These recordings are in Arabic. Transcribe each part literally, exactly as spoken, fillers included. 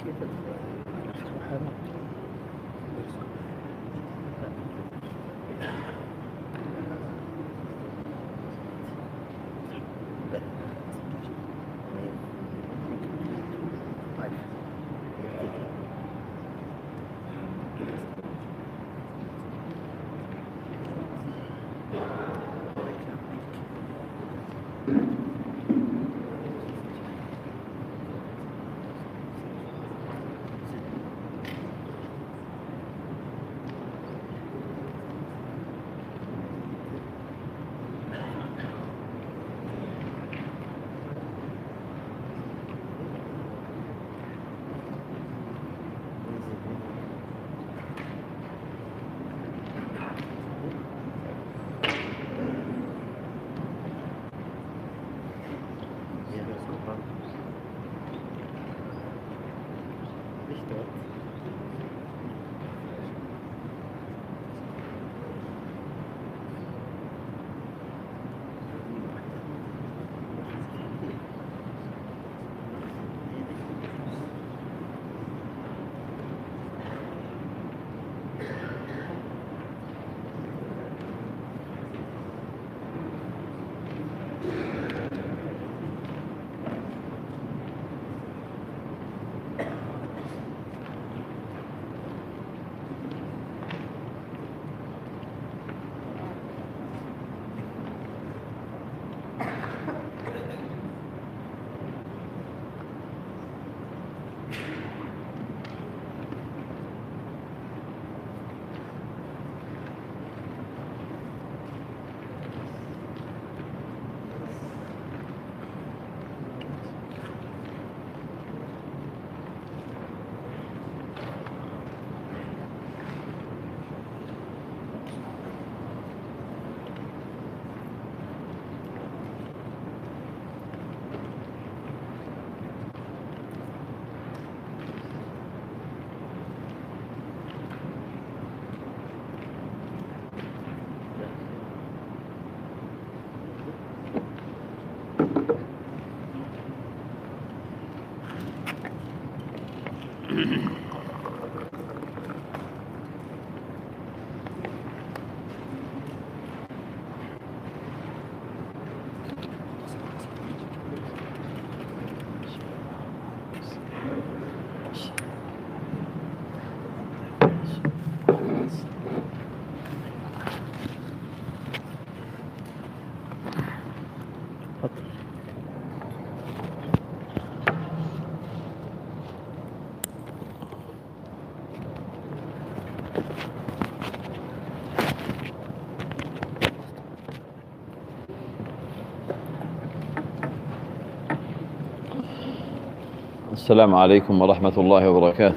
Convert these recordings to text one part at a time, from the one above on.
السلام عليكم ورحمة الله وبركاته.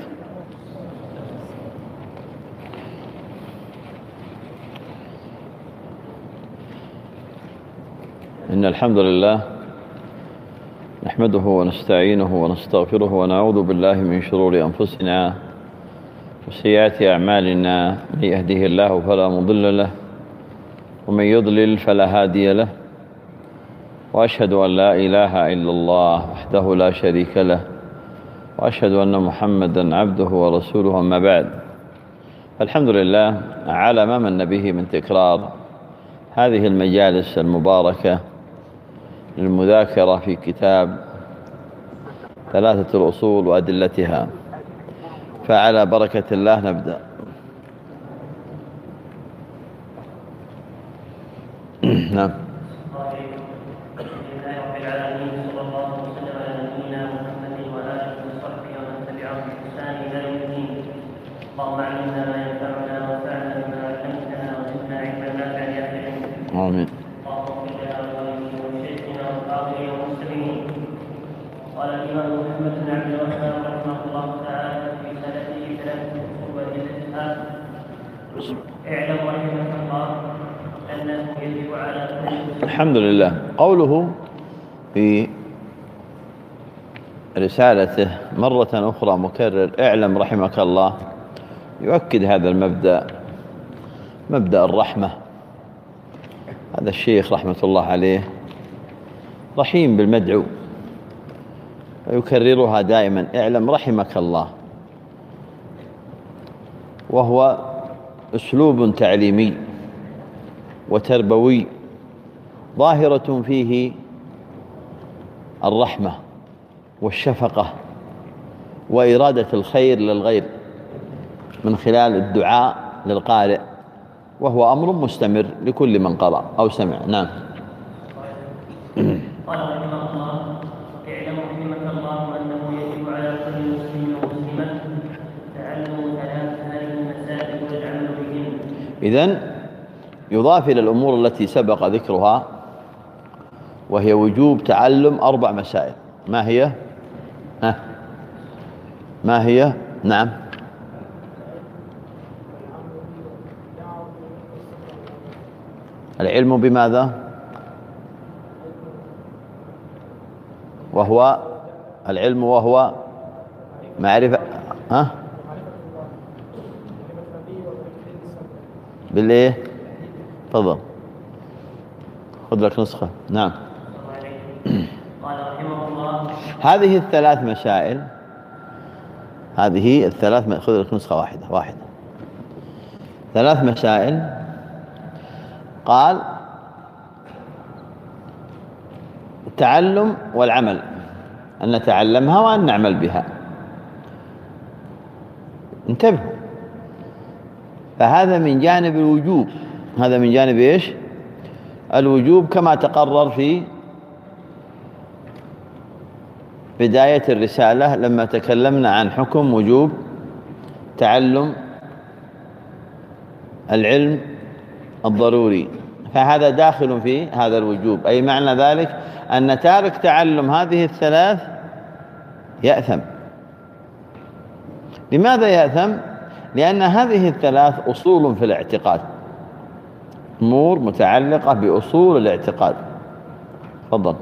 إن الحمد لله نحمده ونستعينه ونستغفره ونعوذ بالله من شرور أنفسنا وسيئات أعمالنا. من يهده الله فلا مضل له ومن يضلل فلا هادي له، وأشهد أن لا إله إلا الله وحده لا شريك له، وأشهد أن محمدا عبده ورسوله. أما بعد، الحمد لله على ما من به من تكرار هذه المجالس المباركة للمذاكرة في كتاب ثلاثة الأصول وأدلتها، فعلى بركة الله نبدأ. نعم. آمين. قال الإمام محمد بن عبد الوهاب رحمه الله تعالى في رسالته ثلاثة أصول وأدلتها: اعلم رحمك الله أنه يجب على كل. الحمد لله. قوله في رسالته مرة أخرى مكرر اعلم رحمك الله يؤكد هذا المبدأ، مبدأ الرحمة. هذا الشيخ رحمة الله عليه رحيم بالمدعو، ويكررها دائما: اعلم رحمك الله. وهو أسلوب تعليمي وتربوي ظاهرة فيه الرحمة والشفقة وإرادة الخير للغير من خلال الدعاء للقارئ، وهو أمر مستمر لكل من قرأ أو سمع. نعم. قال رحمه الله: اعلم رحمك الله أنه يجب على كل مسلم ومسلمة تعلم ثلاث هذه المسائل والعمل بهن. إذن يضاف إلى الأمور التي سبق ذكرها، وهي وجوب تعلم أربع مسائل. ما هي؟ ها؟ ما هي؟ نعم. العلم بماذا؟ وهو العلم وهو معرفة. ها؟ بالإيه؟ تفضل، خذ لك نسخة. نعم. قال رحمه الله: هذه الثلاث مسائل، هذه الثلاث، خذ لك نسخة واحدة واحدة ثلاث مسائل. قال: التعلم والعمل، أن نتعلمها وأن نعمل بها. انتبهوا، فهذا من جانب الوجوب، هذا من جانب إيش؟ الوجوب، كما تقرر في بداية الرسالة لما تكلمنا عن حكم وجوب تعلم العلم الضروري، فهذا داخل في هذا الوجوب. أي معنى ذلك أن تارك تعلم هذه الثلاث يأثم. لماذا يأثم؟ لأن هذه الثلاث أصول في الاعتقاد، أمور متعلقة بأصول الاعتقاد. تفضل.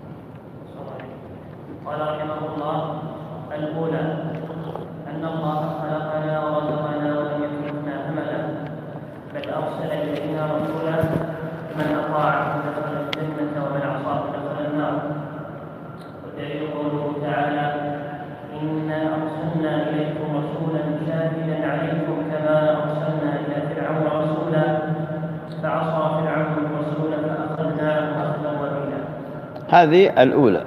قال رحمه الله: الأولى أن الله خلقنا ورزقنا ولم يتركنا هملا، بل أرسل إلينا رسولا من أطاعه دخل الجنة ومن عصاه دخل النار. والدليل قوله تعالى: إنا أرسلنا إليكم رسولا شاهدا عليكم كما أرسلنا إلى فرعون رسولا فعصى فرعون الرسول فأخذناه أخذا وبيلا. هذه الأولى،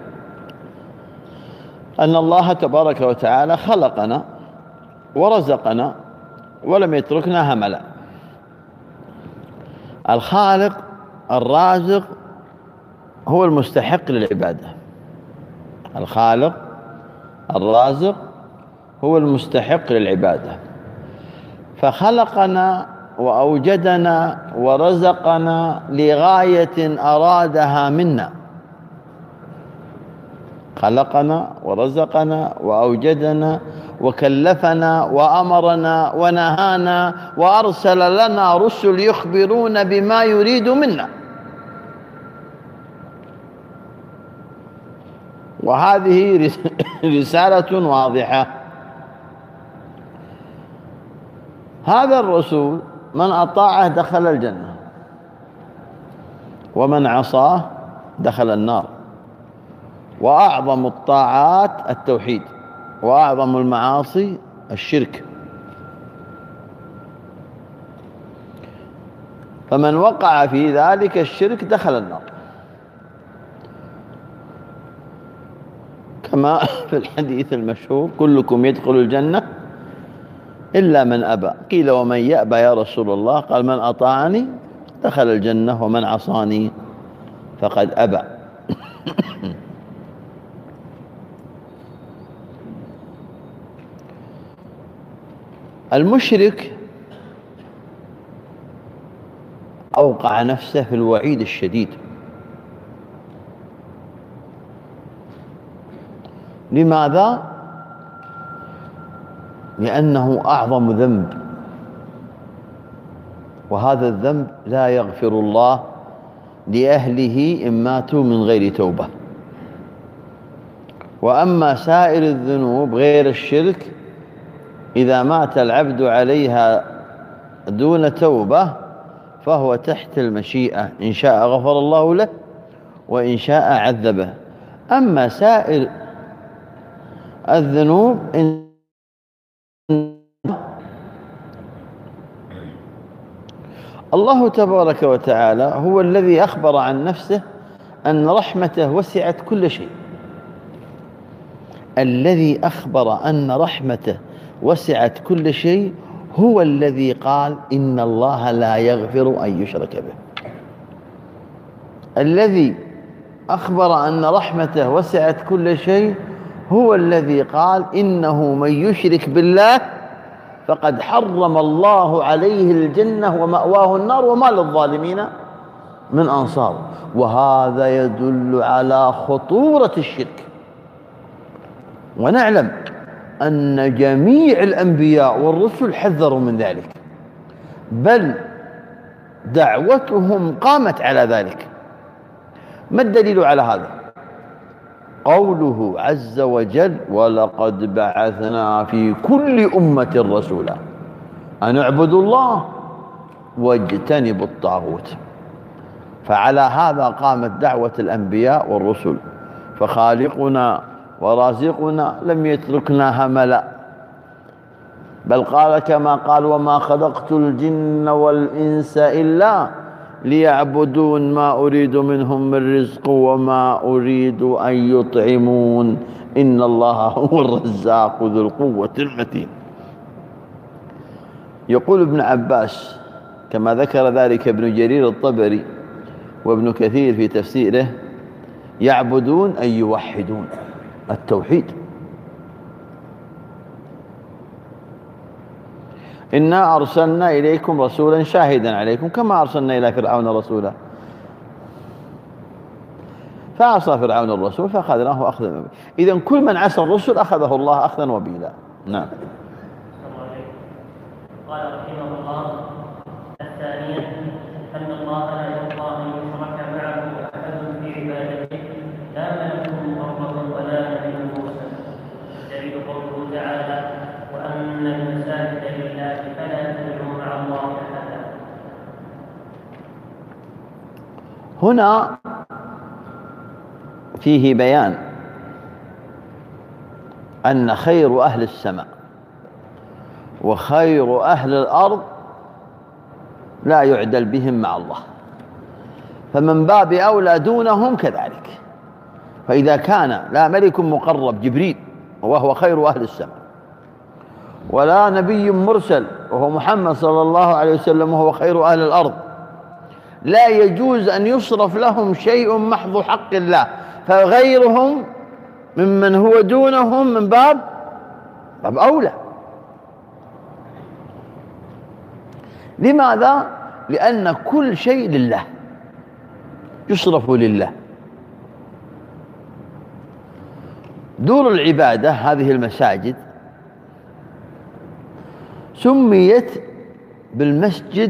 أن الله تبارك وتعالى خلقنا ورزقنا ولم يتركنا هملا. الخالق الرازق هو المستحق للعبادة، الخالق الرازق هو المستحق للعبادة، فخلقنا وأوجدنا ورزقنا لغاية أرادها منا. خلقنا ورزقنا وأوجدنا وكلفنا وأمرنا ونهانا وأرسل لنا رسل يخبرون بما يريد منا. وهذه رسالة واضحة. هذا الرسول من أطاعه دخل الجنة، ومن عصاه دخل النار. وأعظم الطاعات التوحيد، وأعظم المعاصي الشرك. فمن وقع في ذلك الشرك دخل النار، كما في الحديث المشهور: كلكم يدخل الجنة إلا من أبى. قيل: ومن يأبى يا رسول الله؟ قال: من أطاعني دخل الجنة ومن عصاني فقد أبى. المشرك أوقع نفسه في الوعيد الشديد. لماذا؟ لأنه أعظم ذنب، وهذا الذنب لا يغفر الله لأهله إن ماتوا من غير توبة. وأما سائر الذنوب غير الشرك إذا مات العبد عليها دون توبة فهو تحت المشيئة، إن شاء غفر الله له وإن شاء عذبه. أما سائر الذنوب إن الله تبارك وتعالى هو الذي أخبر عن نفسه أن رحمته وسعت كل شيء. الذي أخبر أن رحمته وسعت كل شيء هو الذي قال إن الله لا يغفر أن يشرك به. الذي أخبر أن رحمته وسعت كل شيء هو الذي قال إنه من يشرك بالله فقد حرم الله عليه الجنة ومأواه النار وما للظالمين من أنصار. وهذا يدل على خطورة الشرك. ونعلم أن جميع الأنبياء والرسل حذروا من ذلك، بل دعوتهم قامت على ذلك. ما الدليل على هذا؟ قوله عز وجل: ولقد بعثنا في كل أمة رسولا أن اعبدوا الله واجتنبوا الطاغوت. فعلى هذا قامت دعوة الأنبياء والرسل. فخالقنا ورازقنا لم يتركنا هملا، بل قال كما قال: وما خلقت الجن والإنس إلا ليعبدون ما أريد منهم من رزق وما أريد أن يطعمون إن الله هو الرزاق ذو القوة المتين. يقول ابن عباس كما ذكر ذلك ابن جرير الطبري وابن كثير في تفسيره: يعبدون أي يوحدون، التوحيد. إنا أرسلنا إليكم رسولا شاهدا عليكم كما أرسلنا إلى فرعون رسولا، فعصى فرعون الرسول فأخذناه أخذا وبيلا. إذن كل من عصى الرسل أخذه الله أخذا وبيلا. نعم. قال رحمه الله: الثانية أن الله لا يرضى أن يشرك معه أحد في عبادته، لا ملك مقرب ولا نبي مرسل. دليل قوله تعالى: وأن المساجد لله فلا تدعوا مع الله أحدا. هنا فيه بيان أن خير أهل السماء وخير أهل الأرض لا يعدل بهم مع الله، فمن باب أولى دونهم كذلك. فإذا كان لا ملك مقرب جبريل وهو خير أهل السماء، ولا نبي مرسل وهو محمد صلى الله عليه وسلم وهو خير أهل الأرض، لا يجوز أن يصرف لهم شيء محض حق الله، فغيرهم ممن هو دونهم من باب باب أولى. لماذا؟ لأن كل شيء لله، يصرف لله. دور العبادة هذه المساجد سميت بالمسجد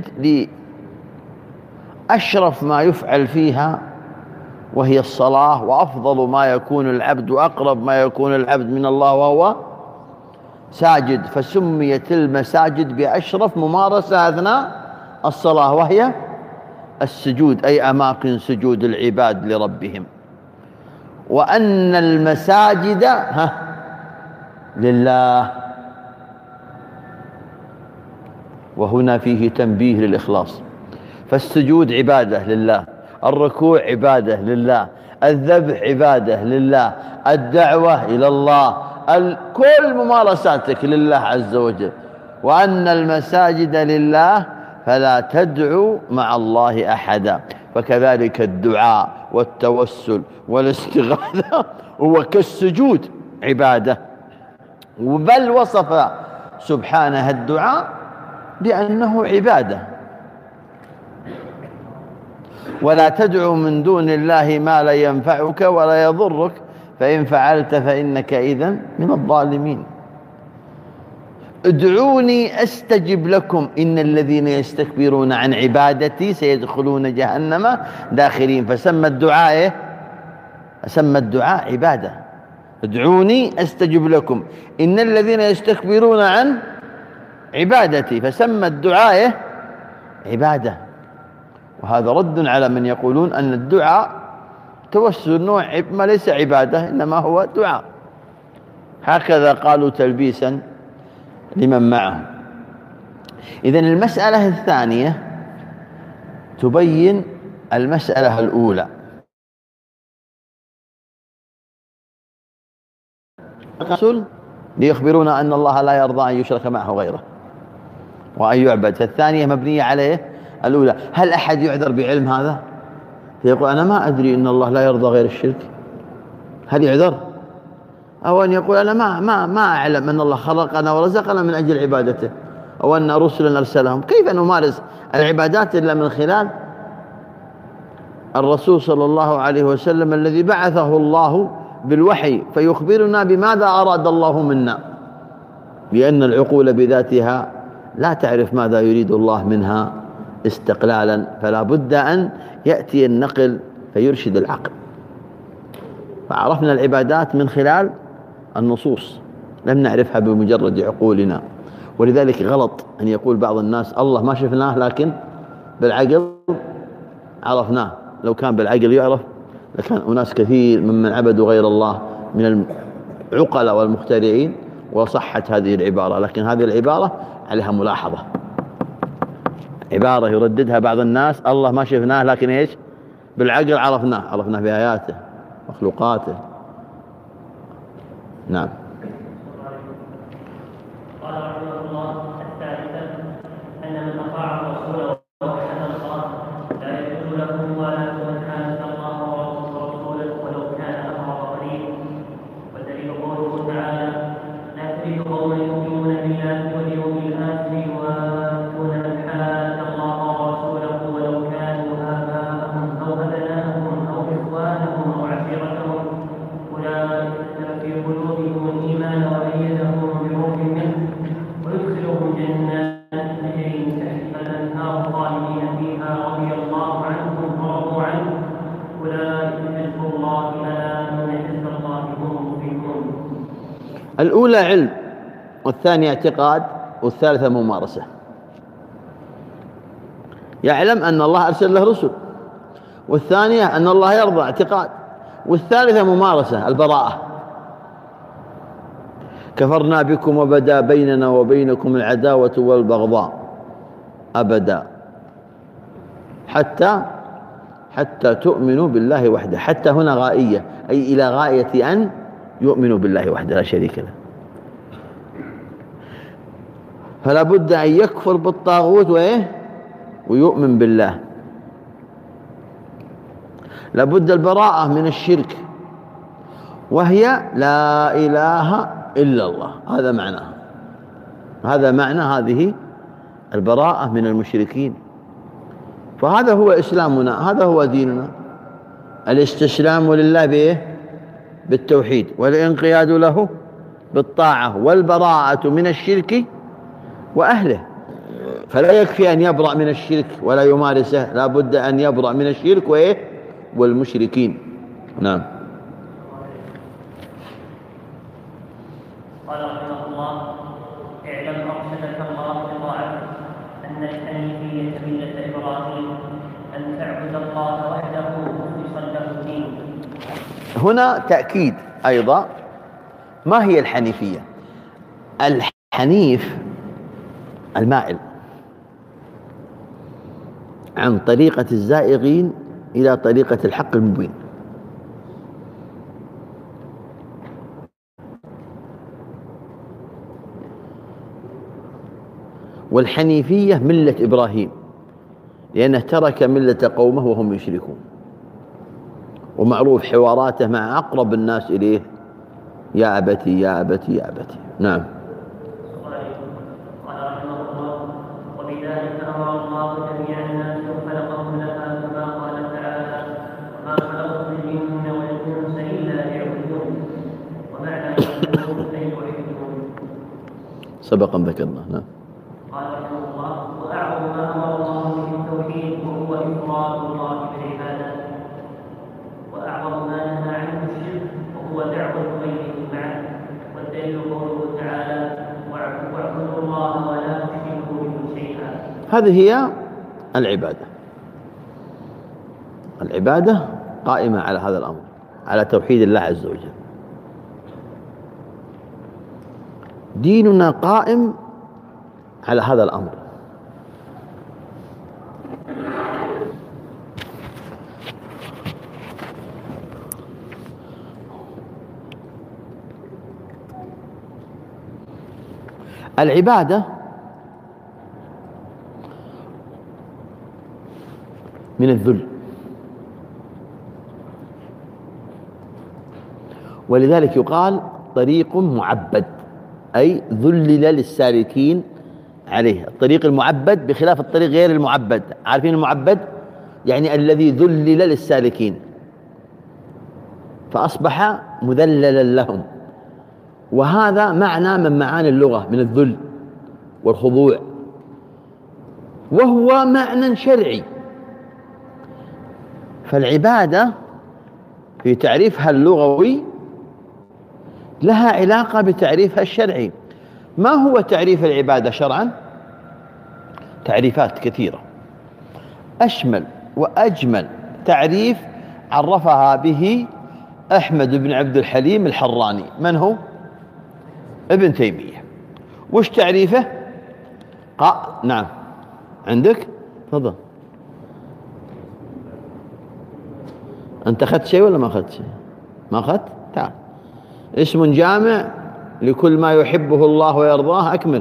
لأشرف ما يفعل فيها وهي الصلاة، وأفضل ما يكون العبد وأقرب ما يكون العبد من الله وهو ساجد، فسميت المساجد بأشرف ممارسة أثناء الصلاة وهي السجود، أي أماكن سجود العباد لربهم. وأن المساجد ها لله، وهنا فيه تنبيه للإخلاص. فالسجود عبادة لله، الركوع عبادة لله، الذبح عبادة لله، الدعوة إلى الله، كل ممارساتك لله عز وجل. وأن المساجد لله فلا تدعوا مع الله أحدا. فكذلك الدعاء والتوسل والاستغاثة هو كالسجود عبادة، بل وصف سبحانه الدعاء بأنه عبادة. ولا تدعوا من دون الله ما لا ينفعك ولا يضرك فإن فعلت فإنك إذن من الظالمين. ادعوني أستجب لكم إن الذين يستكبرون عن عبادتي سيدخلون جهنم داخرين. فسمى الدعاء سمى الدعاء عبادة. ادعوني أستجب لكم إن الذين يستكبرون عن عبادتي، فسمى الدعاء عبادة. وهذا رد على من يقولون أن الدعاء توسل نوع ما ليس عبادة إنما هو دعاء. هكذا قالوا تلبيسا لمن معهم. إذن المسألة الثانية تبين المسألة الأولى. الرسل ليخبرونا أن الله لا يرضى أن يشرك معه غيره وأن يعبد. الثانية مبنية عليه الأولى. هل أحد يعذر بعلم هذا فيقول أنا ما أدري أن الله لا يرضى غير الشرك؟ هل يعذر؟ أو أن يقول أنا ما, ما, ما أعلم أن الله خلقنا ورزقنا من أجل عبادته، أو أن رسلا أرسلهم. كيف نمارس العبادات إلا من خلال الرسول صلى الله عليه وسلم الذي بعثه الله بالوحي فيخبرنا بماذا أراد الله منا، لأن العقول بذاتها لا تعرف ماذا يريد الله منها استقلالا، فلا بد أن يأتي النقل فيرشد العقل. فعرفنا العبادات من خلال النصوص، لم نعرفها بمجرد عقولنا. ولذلك غلط أن يقول بعض الناس الله ما شفناه لكن بالعقل عرفناه. لو كان بالعقل يعرف لكان أناس كثير ممن عبدوا غير الله من العقلاء والمخترعين وصحت هذه العبارة. لكن هذه العبارة عليها ملاحظة، عبارة يرددها بعض الناس الله ما شفناه لكن إيش بالعقل عرفناه، عرفناه بآياته مخلوقاته. نعم. قال رحمه الله الثالثة أن من أطاع الرسول ووحد الله لا يجوز له ولا من حاد الله ورسوله ولو كان أمر قريب. والدليل قوله تعالى لا تجد قوما يؤمنون بالله واليوم الآخر ويؤتون من حاد الله ورسوله ولو كانوا آباءهم أو أبناءهم أو إخوانهم أو عشيرتهم أولئك في قلوبهم الإيمان وأيدهم بروح منه ويدخلهم جنات تجري من تحتها الأنهار خالدين فيها رضي الله عنهم ورضوا عنه أولئك حزب الله ألا إن حزب الله هم المفلحون. الأولى علم، والثانية اعتقاد، والثالثة ممارسة. يعلم أن الله أرسل له رسل، والثانية أن الله يرضى اعتقاد، والثالثة ممارسة البراءة. كفرنا بكم وبدا بيننا وبينكم العداوة والبغضاء أبدا حتى حتى تؤمنوا بالله وحده. حتى هنا غائية، أي إلى غاية أن يؤمنوا بالله وحده لا شريك له. فلا بد أن يكفر بالطاغوت وإيه ويؤمن بالله. لا بد البراءة من الشرك، وهي لا إله إلا الله. هذا معناها، هذا معنى هذه البراءة من المشركين. فهذا هو إسلامنا، هذا هو ديننا، الاستسلام لله بإيه بالتوحيد، والانقياد له بالطاعة، والبراءة من الشرك وأهله. فلا يكفي أن يبرأ من الشرك ولا يمارسه، لا بد أن يبرأ من الشرك وإيه والمشركين. نعم. قال رحمه الله اعلم أرشدك الله بطاعته أن الحنيفية ملة إبراهيم أن تعبد الله وحده مخلصا له الدين. هنا تأكيد أيضا. ما هي الحنيفية؟ الحنيف المائل عن طريقة الزائغين إلى طريقة الحق المبين. والحنيفية ملة إبراهيم لأنه ترك ملة قومه وهم يشركون، ومعروف حواراته مع أقرب الناس إليه يا أبتي يا أبتي يا أبتي. نعم. قال رحمه الله وبذلك أمر الله جميع الناس وخلقهم لها كما قال تعالى وما خلقت الجن والإنس إلا ليعبدون. ومعنى يعبدون أي يوحدون سبقا ذكرنا. نعم. قال رحمه الله وأعظم ما أمر الله به التوحيد وهو إفراد الله بالعبادة، وأعظم ما نهى عنه الشرك وهو دعوة غيره معه. والدليل قوله تعالى واعبدوا الله ولا تشركوا به شيئا. هذه هي العبادة. العبادة قائمة على هذا الأمر، على توحيد الله عز وجل. ديننا قائم على هذا الأمر. العبادة من الذل، ولذلك يقال طريق معبد، أي ذلل للسالكين عليه. الطريق المعبد بخلاف الطريق غير المعبد. عارفين المعبد؟ يعني الذي ذلل للسالكين، فأصبح مذللا لهم، وهذا معنى من معاني اللغة من الذل والخضوع، وهو معنى شرعي. فالعبادة في تعريفها اللغوي لها علاقة بتعريفها الشرعي. ما هو تعريف العبادة شرعا؟ تعريفات كثيرة. أشمل وأجمل تعريف عرفها به أحمد بن عبد الحليم الحراني. من هو؟ ابن تيمية. وش تعريفه؟ قا نعم عندك؟ تفضل. أنت أخذت شيء ولا ما أخذت شيء؟ ما أخذت؟ تعال. اسم جامع لكل ما يحبه الله ويرضاه. أكمل.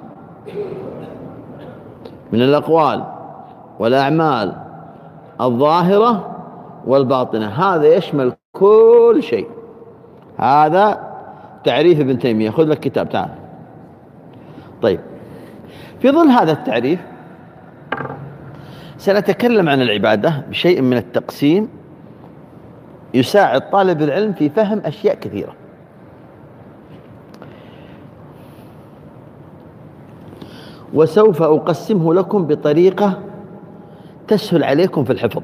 من الأقوال والأعمال الظاهرة والباطنة. هذا يشمل كل شيء. هذا تعريف ابن تيمية. خذ لك كتاب. تعال. طيب، في ظل هذا التعريف سنتكلم عن العبادة بشيء من التقسيم يساعد طالب العلم في فهم أشياء كثيرة. وسوف أقسمه لكم بطريقة تسهل عليكم في الحفظ،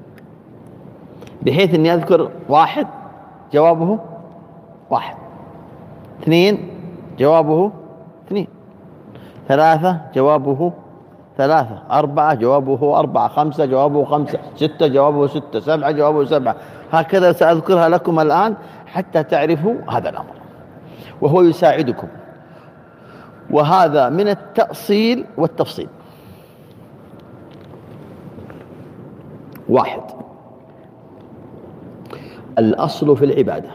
بحيث أني أذكر واحد جوابه واحد، اثنين جوابه اثنين، ثلاثة جوابه ثلاثة، أربعة جوابه أربعة، خمسة جوابه خمسة، ستة جوابه ستة، سبعة جوابه سبعة. هكذا سأذكرها لكم الآن حتى تعرفوا هذا الأمر، وهو يساعدكم. وهذا من التأصيل والتفصيل. واحد، الأصل في العبادة.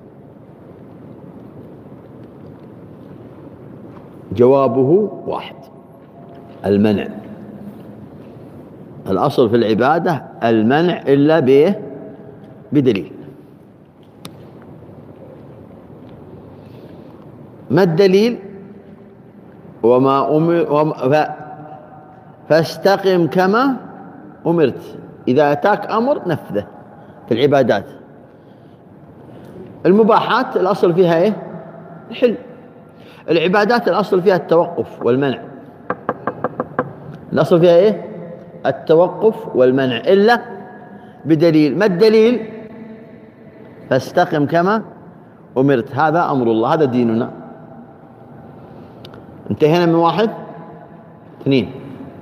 جوابه واحد، المنع. الأصل في العبادة المنع إلا به بدليل. ما الدليل؟ وما أمر فاستقم كما أمرت. إذا أتاك أمر نفذه في العبادات. المباحات الأصل فيها إيه؟ الحل. العبادات الأصل فيها التوقف والمنع. الأصل فيها إيه؟ التوقف والمنع إلا بدليل. ما الدليل؟ فاستقم كما أمرت. هذا أمر الله، هذا ديننا. انتهينا من واحد. اثنين،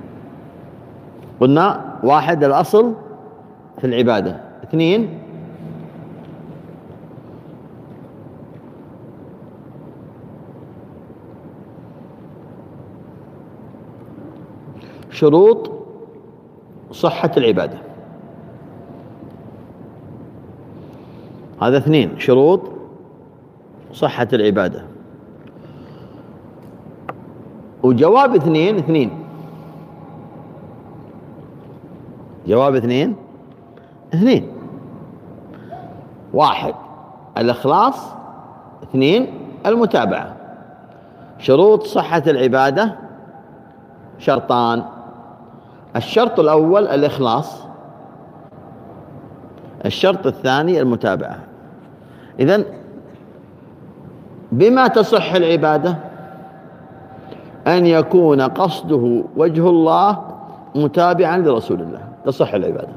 قلنا واحد الأصل في العبادة. اثنين، شروط صحة العبادة. هذا اثنين، شروط صحة العبادة. وجواب اثنين اثنين جواب اثنين اثنين واحد الإخلاص، اثنين المتابعة. شروط صحة العبادة شرطان. الشرط الأول الإخلاص، الشرط الثاني المتابعة. إذن بما تصح العبادة؟ أن يكون قصده وجه الله متابعا لرسول الله، تصح العبادة.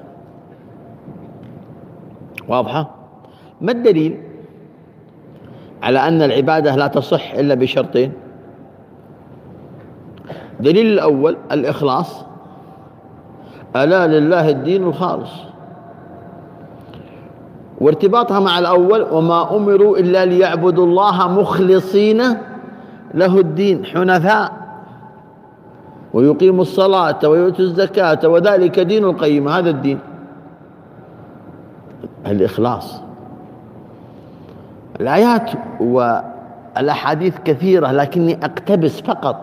واضحة؟ ما الدليل على أن العبادة لا تصح إلا بشرطين؟ دليل الأول الإخلاص. ألا لله الدين الخالص. وارتباطها مع الأول وما أمروا إلا ليعبدوا الله مخلصين له الدين حنفاء ويقيموا الصلاة ويؤتوا الزكاة وذلك دين القيم. هذا الدين الإخلاص. الآيات والأحاديث كثيرة لكني أقتبس فقط،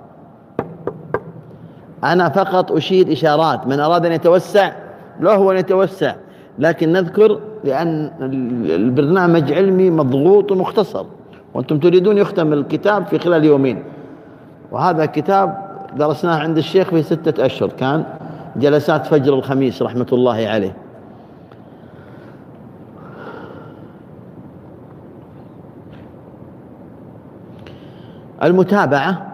أنا فقط أشير إشارات، من أراد أن يتوسع له أن يتوسع، لكن نذكر لأن البرنامج علمي مضغوط ومختصر، وأنتم تريدون يختم الكتاب في خلال يومين، وهذا كتاب درسناه عند الشيخ في ستة أشهر، كان جلسات فجر الخميس رحمة الله عليه. المتابعة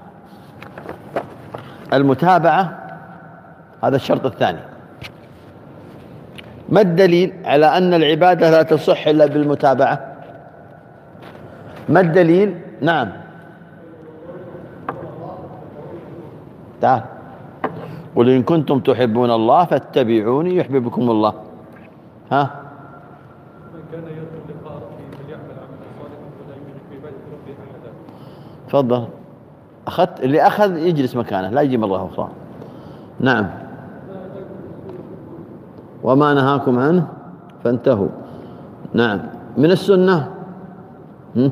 المتابعة هذا الشرط الثاني. ما الدليل على أن العبادة لا تصح إلا بالمتابعة؟ ما الدليل؟ نعم تعال. قل إن كنتم تحبون الله فاتبعوني يحببكم الله. ها من كان يرجو لقاء ربه فليعمل عملا صالحا ولا يشرك بعبادة ربه أحدا. تفضل. أخذت اللي أخذ يجلس مكانه لا يجي مرة أخرى. نعم. وما نهاكم عنه فانتهوا. نعم. من السنة هم؟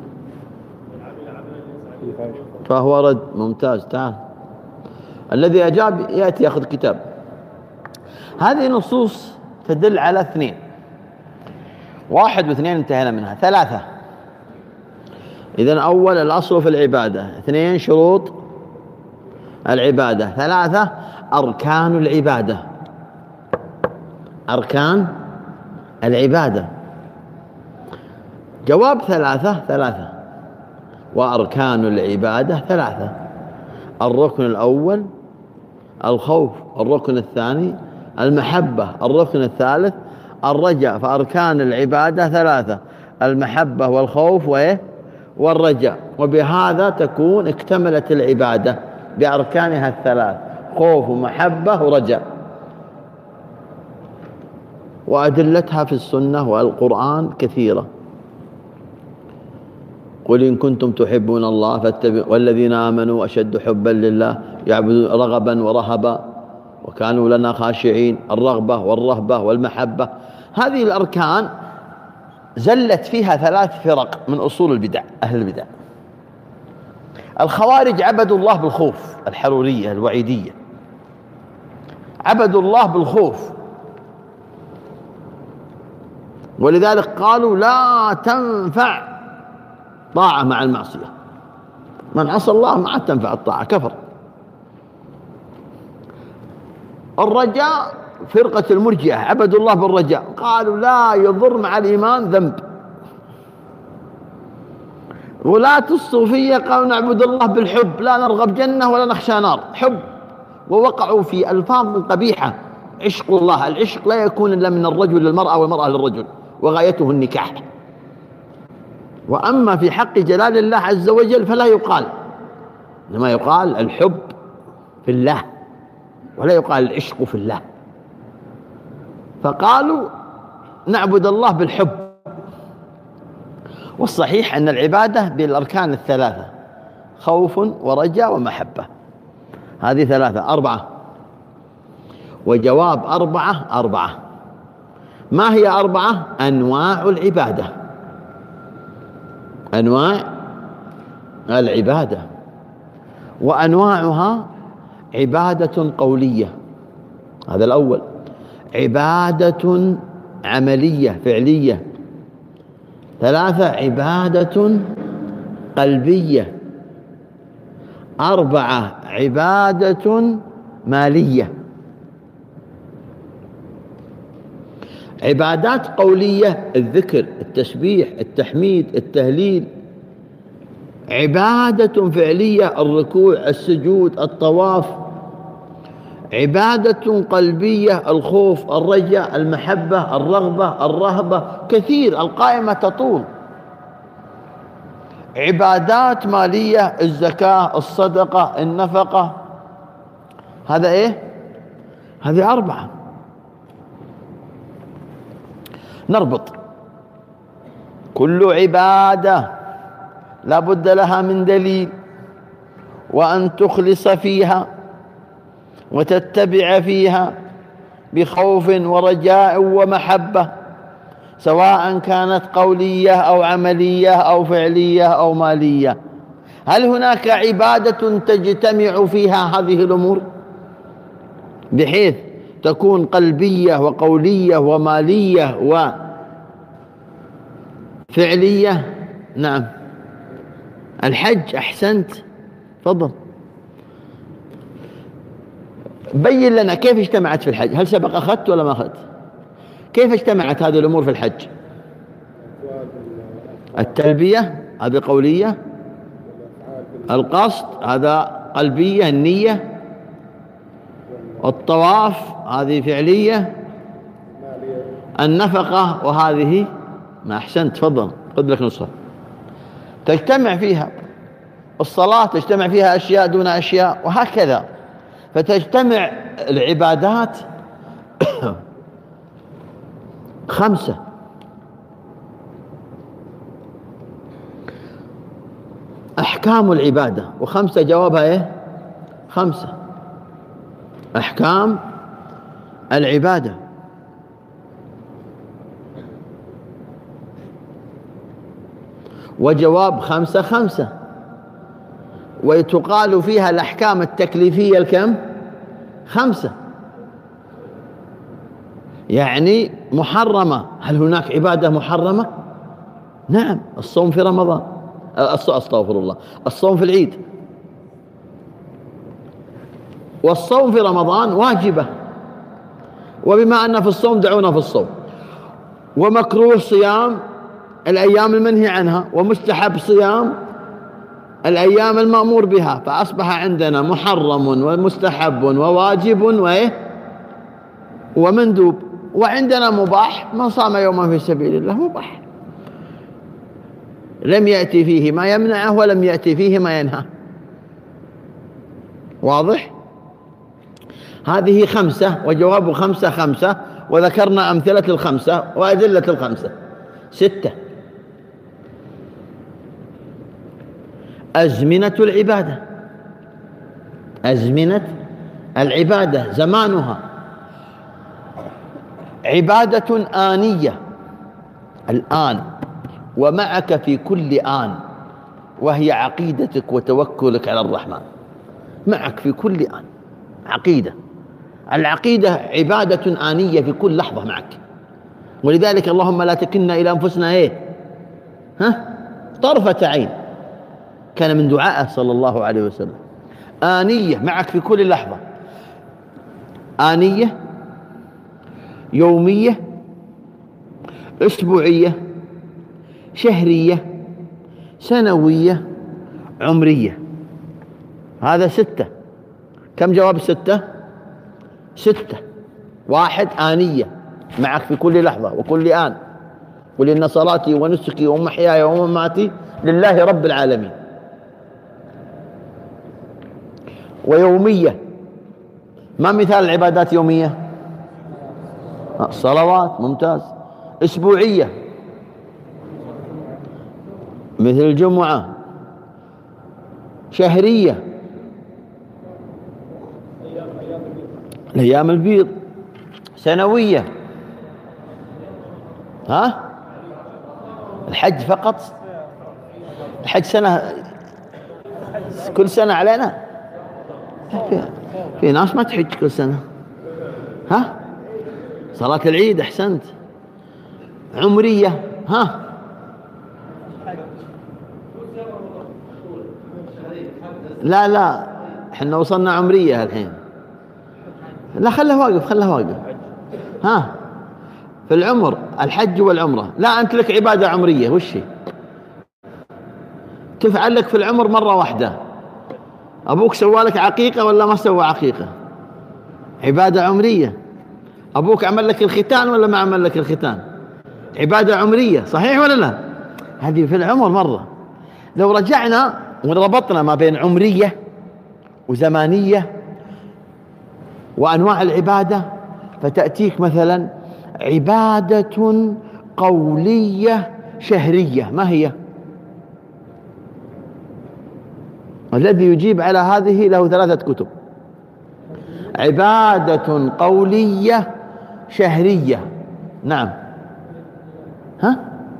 فهو رد. ممتاز. تعال. الذي أجاب يأتي يأخذ كتاب. هذه نصوص تدل على اثنين، واحد واثنين انتهينا منها، ثلاثة. إذن أول الأصل في العبادة، اثنين شروط العبادة، ثلاثة أركان العبادة. أركان العبادة. جواب ثلاثة ثلاثة وأركان العبادة ثلاثة. الركن الأول الخوف، الركن الثاني المحبة، الركن الثالث الرجاء. فأركان العبادة ثلاثة، المحبة والخوف والرجاء، وبهذا تكون اكتملت العبادة بأركانها الثلاث، خوف ومحبة ورجاء. وأدلتها في السنة والقرآن كثيرة. قل إن كنتم تحبون الله فاتبعوا والذين آمنوا أشد حبا لله يعبدون رغبا ورهبا وكانوا لنا خاشعين. الرغبة والرهبة والمحبة، هذه الأركان زلت فيها ثلاث فرق من أصول البدع، أهل البدع. الخوارج عبدوا الله بالخوف، الحرورية الوعيدية عبدوا الله بالخوف، ولذلك قالوا لا تنفع طاعة مع المعصية، من عصى الله ما عاد تنفع الطاعة، كفر. الرجاء فرقة المرجئة عبدوا الله بالرجاء، قالوا لا يضر مع الإيمان ذنب. ولاة الصوفية قالوا نعبد الله بالحب، لا نرغب جنة ولا نخشى نار، حب. ووقعوا في ألفاظ قبيحة، عشق الله. العشق لا يكون إلا من الرجل للمرأة والمرأة للرجل، وغايته النكاح. وأما في حق جلال الله عز وجل فلا يقال، إنما يقال الحب في الله ولا يقال العشق في الله. فقالوا نعبد الله بالحب. والصحيح أن العبادة بالأركان الثلاثة، خوف ورجاء ومحبة، هذه ثلاثة. أربعة. وجواب أربعة أربعة. ما هي أربعة؟ أنواع العبادة، أنواع العبادة. وأنواعها عبادة قولية، هذا الأول. عبادة عملية فعلية. ثلاثة عبادة قلبية. أربعة عبادة مالية. عبادات قولية الذكر، التسبيح، التحميد، التهليل. عبادة فعلية الركوع، السجود، الطواف. عبادة قلبية الخوف، الرجاء، المحبة، الرغبة، الرهبة، كثير، القائمة تطول. عبادات مالية الزكاة، الصدقة، النفقة. هذا ايه؟ هذه أربعة. نربط. كل عبادة لا بد لها من دليل، وأن تخلص فيها وتتبع فيها بخوف ورجاء ومحبة، سواء كانت قولية أو عملية أو فعلية أو مالية. هل هناك عبادة تجتمع فيها هذه الأمور بحيث تكون قلبية وقولية ومالية وفعلية؟ نعم، الحج. أحسنت، تفضل. بين لنا كيف اجتمعت في الحج. هل سبق أخذت ولا ما أخذت؟ كيف اجتمعت هذه الأمور في الحج؟ التلبية هذه قولية، القصد هذا قلبية النية، الطواف هذه فعلية، النفقة وهذه ما. أحسنت، تفضل، خذ لك نصها. تجتمع فيها الصلاة، تجتمع فيها أشياء دون أشياء، وهكذا. فتجتمع العبادات خمسة. أحكام العبادة، وخمسة جوابها إيه؟ خمسة أحكام العبادة. وجواب خمسة خمسة. وتقال فيها الأحكام التكليفية الكم؟ خمسة. يعني محرمة. هل هناك عبادة محرمة؟ نعم، الصوم في رمضان، أستغفر الله، الصوم في العيد. والصوم في رمضان واجبة، وبما أن في الصوم دعونا في الصوم. ومكروه صيام الأيام المنهي عنها، ومستحب صيام الأيام المأمور بها. فأصبح عندنا محرم ومستحب وواجب وإيه ومندوب. وعندنا مباح، من صام يوما في سبيل الله مباح، لم يأتي فيه ما يمنعه ولم يأتي فيه ما ينهى. واضح؟ هذه خمسة، وجواب خمسة خمسة. وذكرنا أمثلة الخمسة وأدلة الخمسة. ستة. أزمنة العبادة. أزمنة العبادة زمانها. عبادة آنية، الآن ومعك في كل آن، وهي عقيدتك وتوكلك على الرحمن. معك في كل آن عقيدة. العقيدة عبادة آنية في كل لحظة معك. ولذلك اللهم لا تكلنا إلى أنفسنا إيه ها طرفة عين، كان من دعائه صلى الله عليه وسلم. آنية معك في كل لحظة، آنية، يومية، أسبوعية، شهرية، سنوية، عمرية. هذا ستة. كم جواب الستة؟ ستة. واحد، آنية معك في كل لحظة وكل آن. قل إن صلاتي ونسكي ومحياي ومماتي لله رب العالمين. ويومية، ما مثال العبادات يومية؟ الصلوات، ممتاز. أسبوعية مثل الجمعة. شهرية الأيام البيض. سنوية ها الحج فقط. الحج سنة، كل سنة علينا. في, في ناس ما تحج كل سنة. ها صلاة العيد. أحسنت. عمرية. ها لا لا احنا وصلنا عمرية الحين. لا خله واقف، خله واقف. ها في العمر الحج والعمرة. لا أنت لك عبادة عمرية. وش هي؟ تفعل لك في العمر مرة واحدة. أبوك سوى لك عقيقة ولا ما سوى عقيقة؟ عبادة عمرية. أبوك عمل لك الختان ولا ما عمل لك الختان؟ عبادة عمرية. صحيح ولا لا؟ هذه في العمر مرة. لو رجعنا وربطنا ما بين عمرية وزمانية وأنواع العبادة، فتأتيك مثلا عبادة قولية شهرية. ما هي؟ الذي يجيب على هذه له ثلاثة كتب: عبادة قولية شهرية. نعم. ها؟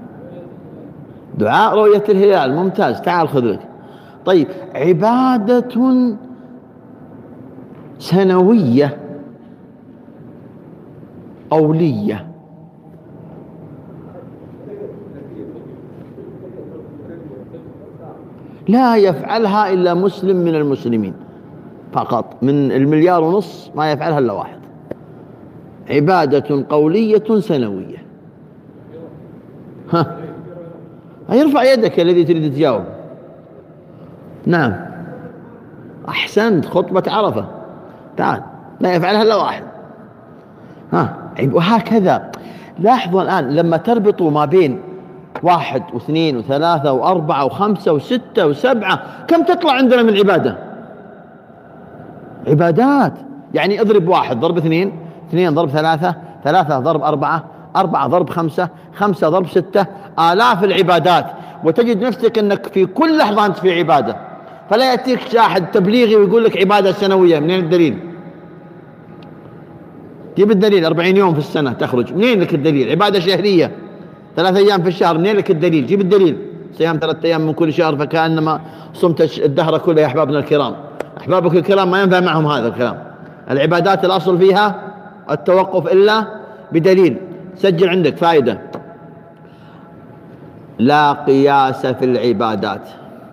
دعاء رؤية الهلال، ممتاز، تعال خذ لك. طيب، عبادة سنوية قولية. لا يفعلها إلا مسلم من المسلمين فقط، من المليار ونص ما يفعلها إلا واحد. عبادة قولية سنوية. ها، يرفع يدك الذي تريد تجاوب. نعم، أحسنت، خطبة عرفة. تعال، لا يفعلها إلا واحد. ها، وهكذا. لاحظوا الآن لما تربطوا ما بين واحد واثنين وثلاثة وأربعة وخمسة وستة وسبعة، كم تطلع عندنا من عبادة؟ عبادات. يعني اضرب واحد ضرب اثنين، اثنين ضرب ثلاثة، ثلاثة ضرب أربعة، أربعة ضرب خمسة، خمسة ضرب ستة، آلاف العبادات. وتجد نفسك أنك في كل لحظة أنت في عبادة. فلا يأتيك شاهد تبليغي ويقول لك عبادة سنوية. منين الدليل؟ جيب الدليل. أربعين يوم في السنة تخرج، منين لك الدليل؟ عبادة شهرية ثلاثة أيام في الشهر، منين لك الدليل؟ جيب الدليل. صيام ثلاثة أيام من كل شهر فكأنما صمت الدهر كله. يا أحبابنا الكرام، أحبابك الكرام ما ينفع معهم هذا الكلام. العبادات الأصل فيها التوقف إلا بدليل. سجل عندك فائدة: لا قياس في العبادات.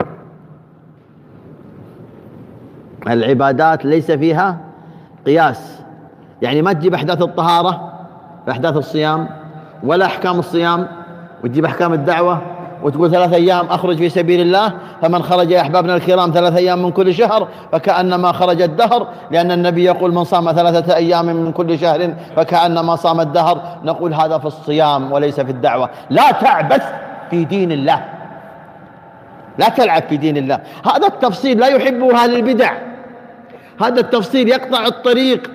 العبادات ليس فيها قياس. يعني ما تجيب أحداث الطهارة فأحداث الصيام، ولا أحكام الصيام وتجيب أحكام الدعوة وتقول ثلاث أيام أخرج في سبيل الله، فمن خرج يا أحبابنا الكرام ثلاث أيام من كل شهر فكأنما خرج الدهر، لأن النبي يقول من صام ثلاثة أيام من كل شهر فكأنما صام الدهر. نقول هذا في الصيام وليس في الدعوة. لا تعبث في دين الله، لا تلعب في دين الله. هذا التفصيل لا يحبه أهل البدع. هذا التفصيل يقطع الطريق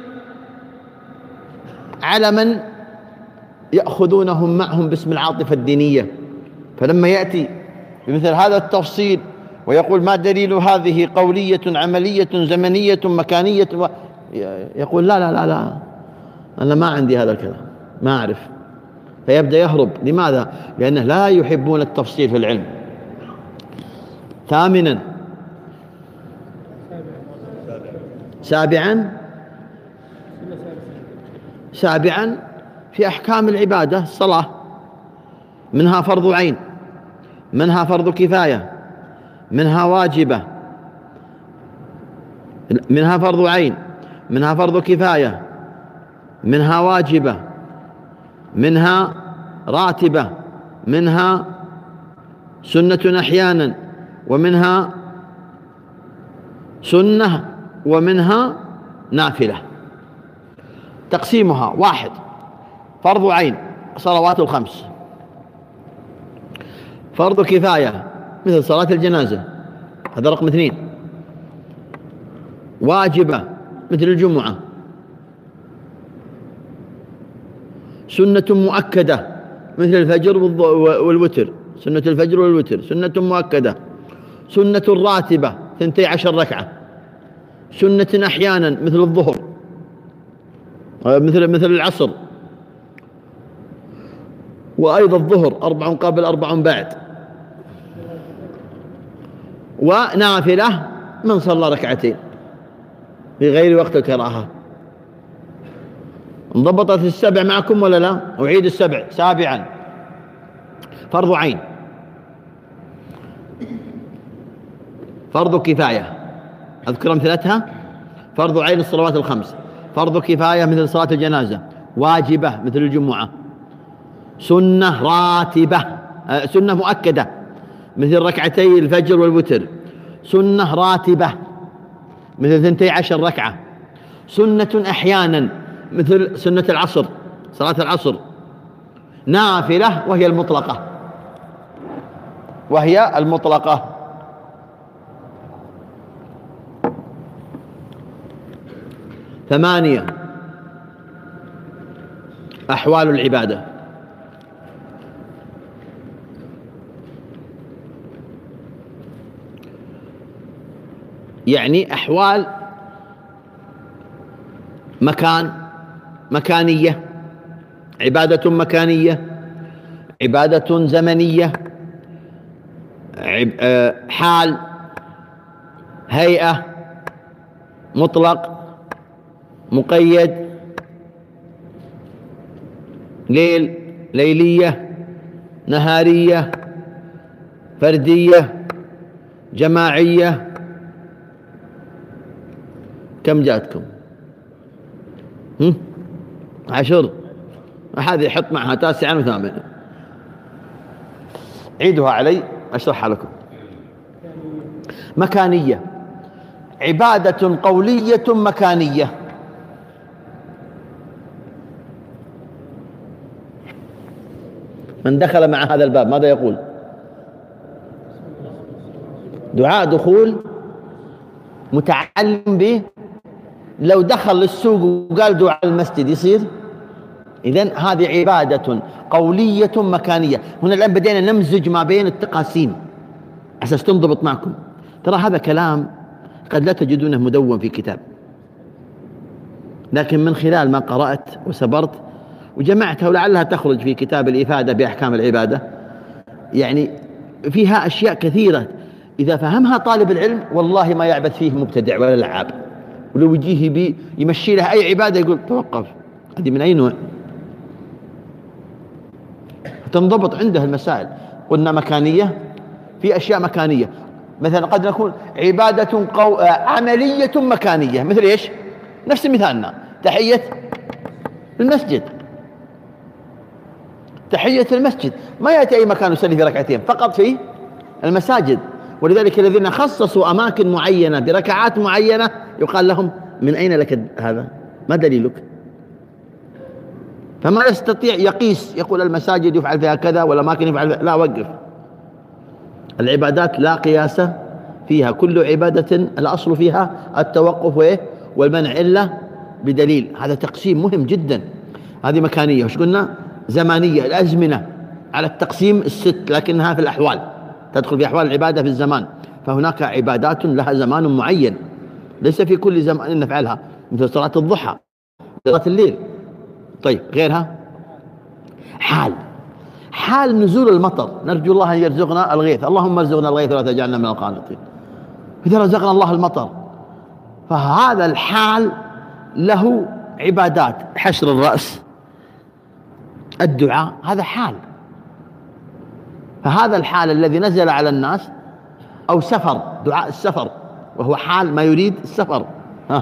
على من يأخذونهم معهم باسم العاطفة الدينية. فلما يأتي بمثل هذا التفصيل ويقول ما دليل هذه؟ قولية عملية زمنية مكانية، يقول لا لا لا لا أنا ما عندي هذا الكلام، ما أعرف. فيبدأ يهرب. لماذا؟ لأنه لا يحبون التفصيل في العلم. ثامنا، سابعا سابعا في أحكام العبادة الصلاة، منها فرض عين، منها فرض كفاية، منها واجبة، منها فرض عين، منها فرض كفاية، منها واجبة، منها راتبة، منها سنة أحيانا، ومنها سنة، ومنها نافلة. تقسيمها: واحد، فرض عين صلوات الخمس. فرض كفاية مثل صلاة الجنازة، هذا رقم اثنين. واجبة مثل الجمعة. سنة مؤكدة مثل الفجر والوتر، سنة الفجر والوتر سنة مؤكدة. سنة راتبة ثنتي عشر ركعة. سنة أحيانا مثل الظهر، مثل مثل العصر، وأيضا الظهر أربع قبل أربع بعد. ونافلة من صلى ركعتين في غير وقت الكراهة. انضبطت السبع معكم ولا لا؟ أعيد السبع. سابعا، فرض عين، فرض كفاية، أذكر أمثلتها: فرض عين الصلوات الخمس، فرض كفاية مثل صلاة الجنازة، واجبة مثل الجمعة، سنة راتبة آه سنة مؤكدة مثل ركعتي الفجر والوتر، سنة راتبة مثل ثنتي عشر ركعة، سنة أحيانا مثل سنة العصر، صلاة العصر، نافلة وهي المطلقة وهي المطلقة. ثمانية، أحوال العبادة. يعني أحوال مكان مكانية، عبادة مكانية، عبادة زمنية، حال، هيئة، مطلق، مقيد، ليل، ليلية، نهارية، فردية، جماعية. كم جاتكم؟ هم؟ عشر. هذه يحط معها تاسعا وثامنا. عيدها علي أشرحها لكم. مكانية، عبادة قولية مكانية. من دخل مع هذا الباب ماذا يقول؟ دعاء دخول متعلم به. لو دخل للسوق وقال دعاء المسجد يصير؟ إذن هذه عبادة قولية مكانية. هنا الآن بدينا نمزج ما بين التقاسيم أساس تنضبط معكم. ترى هذا كلام قد لا تجدونه مدون في كتاب، لكن من خلال ما قرأت وسبرت وجمعتها ولعلها تخرج في كتاب الإفادة بأحكام العبادة، يعني فيها أشياء كثيرة إذا فهمها طالب العلم والله ما يعبث فيه مبتدع ولا لعاب. ولو يجيه بي يمشي له أي عبادة يقول توقف، هذه من أي نوع؟ تنضبط عنده المسائل. قلنا مكانية، في أشياء مكانية مثلا قد نكون عبادة قو... عملية مكانية، مثل إيش؟ نفس مثالنا تحية المسجد. تحية المسجد ما يأتي أي مكان يصلي في ركعتين، فقط في المساجد. ولذلك الذين خصصوا أماكن معينة بركعات معينة يقال لهم من أين لك هذا؟ ما دليلك؟ فما يستطيع يقيس يقول المساجد يفعل فيها كذا ولا أماكن يفعل فيها. لا، وقف. العبادات لا قياس فيها، كل عبادة الأصل فيها التوقف والمنع إلا بدليل. هذا تقسيم مهم جدا. هذه مكانية. وش قلنا؟ زمانية، الأزمنة على التقسيم الست، لكنها في الأحوال تدخل في أحوال العبادة في الزمان. فهناك عبادات لها زمان معين ليس في كل زمان نفعلها، مثل صلاة الضحى، صلاة الليل. طيب غيرها؟ حال، حال نزول المطر، نرجو الله أن يرزقنا الغيث، اللهم ارزقنا الغيث ولا تجعلنا من القانطين. إذا رزقنا الله المطر فهذا الحال له عبادات، حشر الرأس، الدعاء، هذا حال. فهذا الحال الذي نزل على الناس، أو سفر، دعاء السفر وهو حال ما يريد السفر. ها.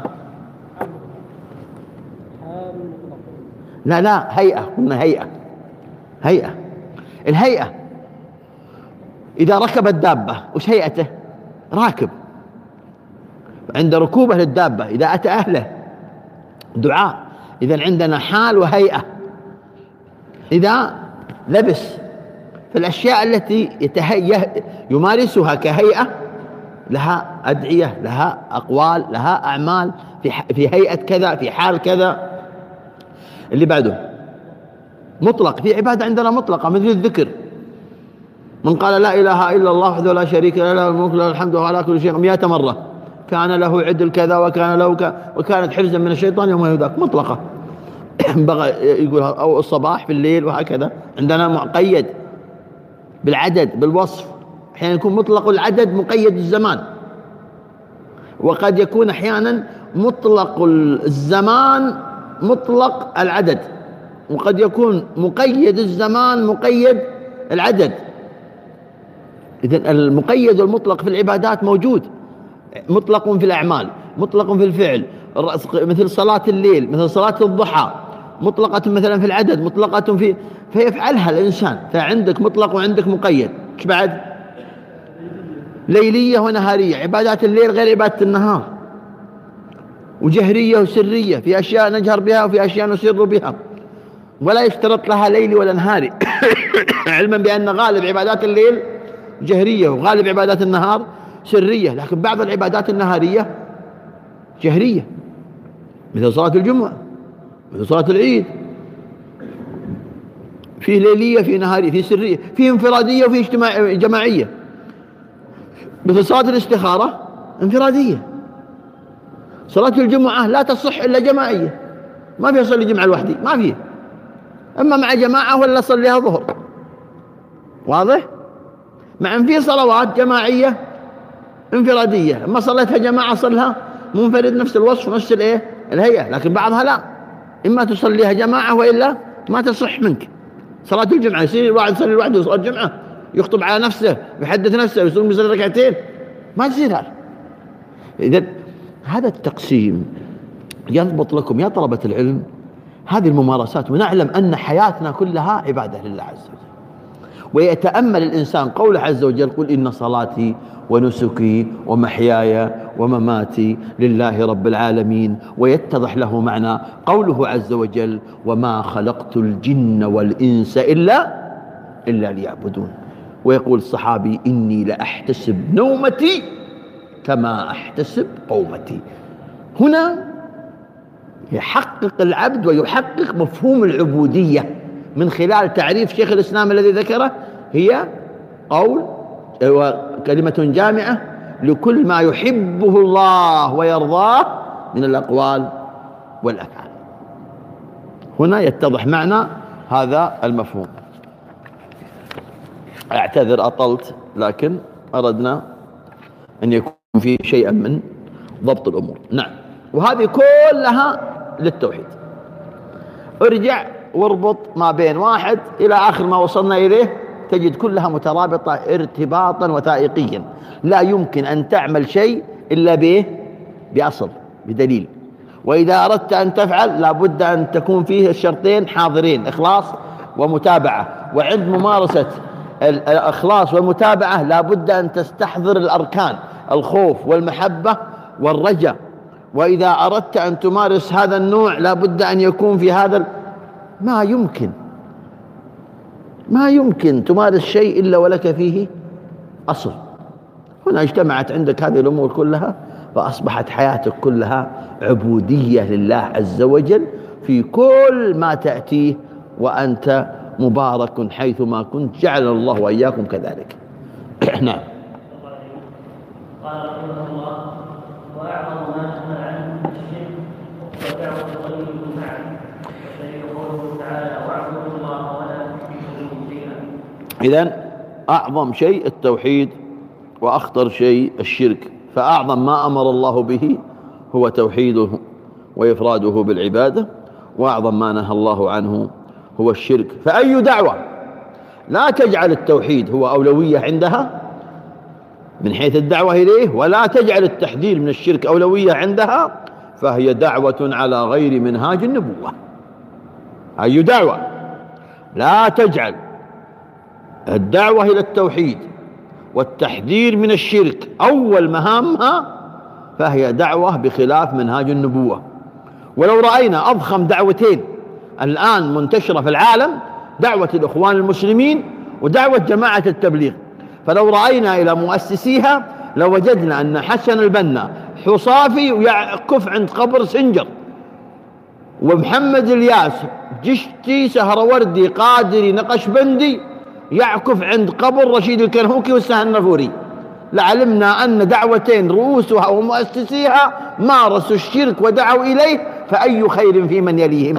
لا لا هيئة، قلنا هيئة. هيئة، الهيئة إذا ركب الدابة وش هيئته؟ راكب. عند ركوبه للدابة إذا أتى أهله دعاء. إذن عندنا حال وهيئة. إذا لبس، في الأشياء التي يتهيأ يمارسها كهيئة لها أدعية، لها أقوال، لها أعمال، في في هيئة كذا، في حال كذا. اللي بعده مطلق، في عبادة عندنا مطلقة مثل الذكر. من قال لا إله إلا الله وحده لا شريك له له الملك له الحمد وهو على كل شيء مئة مرة كان له عدل كذا وكان له ك... وكانت حرزا من الشيطان يوم يهداك. مطلقة. بغى يقولها أو الصباح في الليل وهكذا. عندنا مقيد بالعدد بالوصف، أحيانا يكون مطلق العدد مقيد الزمان، وقد يكون أحيانا مطلق الزمان مطلق العدد، وقد يكون مقيد الزمان مقيد العدد. إذن المقيد والمطلق في العبادات موجود. مطلق في الأعمال، مطلق في الفعل، مثل صلاة الليل، مثل صلاة الضحى، مطلقة مثلا في العدد، مطلقة في فيفعلها الإنسان. فعندك مطلق وعندك مقيد. ايش بعد؟ ليلية ونهارية. عبادات الليل غير عبادة النهار، وجهرية وسرية، في أشياء نجهر بها وفي أشياء نسر بها، ولا يشترط لها ليلي ولا نهاري. علما بأن غالب عبادات الليل جهرية وغالب عبادات النهار سرية، لكن بعض العبادات النهارية جهرية مثل صلاة الجمعة، مثل صلاة العيد. في ليلية، في نهارية، في سرية، في انفرادية وفي اجتماع جماعية. مثل صلاة الاستخارة انفرادية، صلاة الجمعة لا تصح إلا جماعية، ما فيها صلي جمعة لوحدي، ما فيه، إما مع جماعة ولا صليها ظهر. واضح؟ مع أن في صلوات جماعية انفرادية، اما صليتها جماعة صلها منفرد نفس الوصف نفس الايه الهيئة، لكن بعضها لا، اما تصليها جماعة والا ما تصح منك. صلاة الجمعة يصير الواحد يصلي لوحده صلاة الجمعة، يخطب على نفسه، يحدث نفسه، يصوم يصلي ركعتين، ما تصير هذا. إذا هذا التقسيم يضبط لكم يا طلبة العلم هذه الممارسات، ونعلم أن حياتنا كلها عبادة لله عز وجل. ويتأمل الإنسان قوله عز وجل: قل إن صلاتي ونسكي ومحياي ومماتي لله رب العالمين، ويتضح له معنى قوله عز وجل: وما خلقت الجن والإنس إلا إلا ليعبدون. ويقول الصحابي: إني لأحتسب نومتي كما أحتسب قومتي. هنا يحقق العبد ويحقق مفهوم العبودية من خلال تعريف شيخ الإسلام الذي ذكره، هي قول وكلمة جامعة لكل ما يحبه الله ويرضاه من الأقوال والأفعال. هنا يتضح معنى هذا المفهوم. أعتذر أطلت، لكن أردنا أن يكون في شيئا من ضبط الأمور. نعم، وهذه كلها للتوحيد. ارجع واربط ما بين واحد إلى آخر ما وصلنا إليه، تجد كلها مترابطة ارتباطا وثائقيا. لا يمكن أن تعمل شيء إلا به بأصل بدليل. وإذا أردت أن تفعل لا بد أن تكون فيه الشرطين حاضرين: إخلاص ومتابعة. وعند ممارسة الإخلاص والمتابعة لا بد أن تستحضر الأركان: الخوف والمحبة والرجاء. وإذا أردت أن تمارس هذا النوع لا بد أن يكون في هذا. ما يمكن ما يمكن تمارس شيء إلا ولك فيه أصل. هنا اجتمعت عندك هذه الأمور كلها، فأصبحت حياتك كلها عبودية لله عز وجل في كل ما تأتيه، وأنت مبارك حيثما كنت، جعل الله وإياكم كذلك. نعم. قال رحمه الله: وأعظم ما نهى عنه الشرك ودعوة الغير معه، والدليل قوله تعالى: واعبدوا الله ولا تشركوا به شيئا. إذن أعظم شيء التوحيد، وأخطر شيء الشرك. فأعظم ما أمر الله به هو توحيده وإفراده بالعبادة، وأعظم ما نهى الله عنه هو الشرك. فأي دعوة لا تجعل التوحيد هو أولوية عندها من حيث الدعوة إليه، ولا تجعل التحذير من الشرك أولوية عندها، فهي دعوة على غير منهاج النبوة. أي دعوة لا تجعل الدعوة إلى التوحيد والتحذير من الشرك أول مهامها، فهي دعوة بخلاف منهاج النبوة. ولو رأينا أضخم دعوتين الآن منتشرة في العالم، دعوة الإخوان المسلمين ودعوة جماعة التبليغ، فلو رأينا إلى مؤسسيها لوجدنا أن حسن البنا حصافي ويعكف عند قبر سنجر، ومحمد الياس جشتي سهروردي قادري نقشبندي يعكف عند قبر رشيد الكرهوكي والسهل النفوري، لعلمنا أن دعوتين رؤوسها ومؤسسيها مارسوا الشرك ودعوا إليه، فأي خير في من يليهم.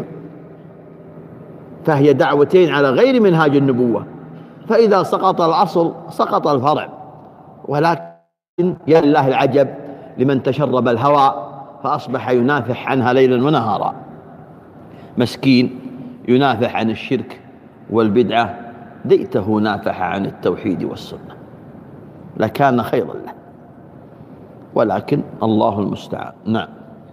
فهي دعوتين على غير منهاج النبوة، فإذا سقط الأصل سقط الفرع. ولكن يا لله العجب لمن تشرب الهوى فأصبح ينافح عنها ليلا ونهارا. مسكين ينافح عن الشرك والبدعة، دئته نافح عن التوحيد والسنة لكان خيرا له، ولكن الله المستعان. نعم.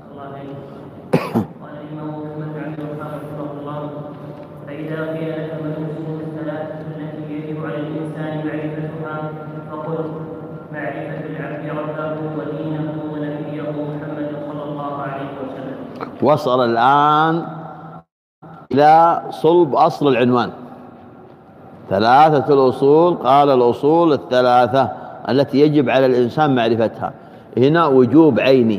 فإذا قيل لك ما الأصول الثلاثة التي يجب على الإنسان معرفتها فقل: معرفة العبد ربه ودينه ونبيه محمد صلى الله عليه وسلم. وصل الآن إلى صلب أصل العنوان: ثلاثة الأصول. قال الأصول الثلاثة التي يجب على الإنسان معرفتها. هنا وجوب عيني.